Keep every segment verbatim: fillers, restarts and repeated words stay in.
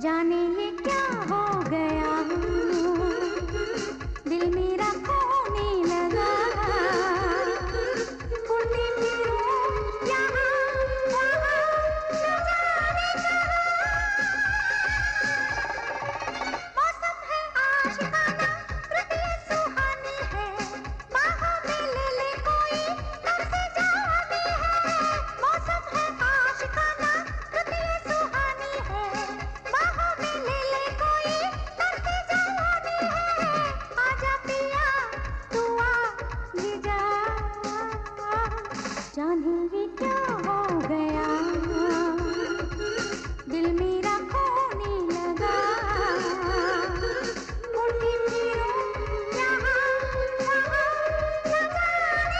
जाने ये क्या हो गया, दिल मेरा खोने लगा। उड़ती फिरूं यहाँ वहाँ, न जाने कहाँ। मौसम है आशिकाना, रुतिए सुहानी है, बाहों में ले ले कोई, तब से जवानी है। मौसम है आशिकाना, रुतिए सुहानी है, बाहों में ले ले कोई, तब से जवानी है। आजा पिया तू आ भी जा, जाने ये क्या हो गया, दिल मेरा खोने लगा। उड़ती फिरूं यहाँ वहाँ, न जाने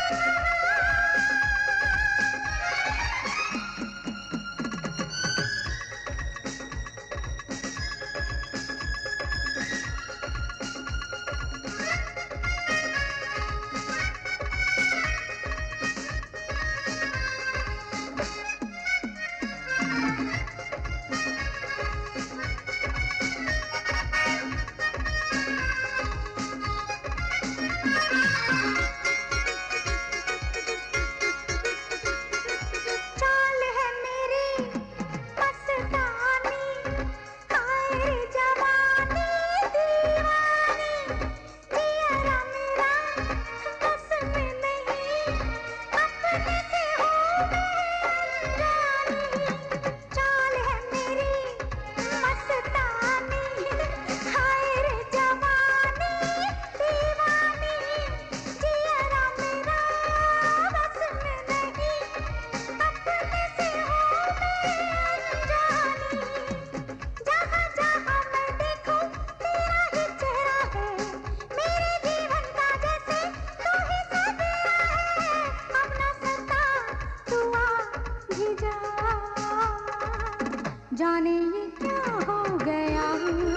चाल है मेरी मस्तानी, हाय जवानी दीवानी, पिया मेरा बस में नहीं, अपने से हो अनजानी। चाल है मेरी मस्तानी, हाय रे जवानी दीवानी, पिया मेरा बस में नहीं, अपने से हो अनजानी। जहाँ जहाँ मैं देखूं तेरा ही चेहरा है, मेरे जीवन का जैसे तू ही सदिया है। अब न सता तू आ भी जा, जाने ये क्या हो गया।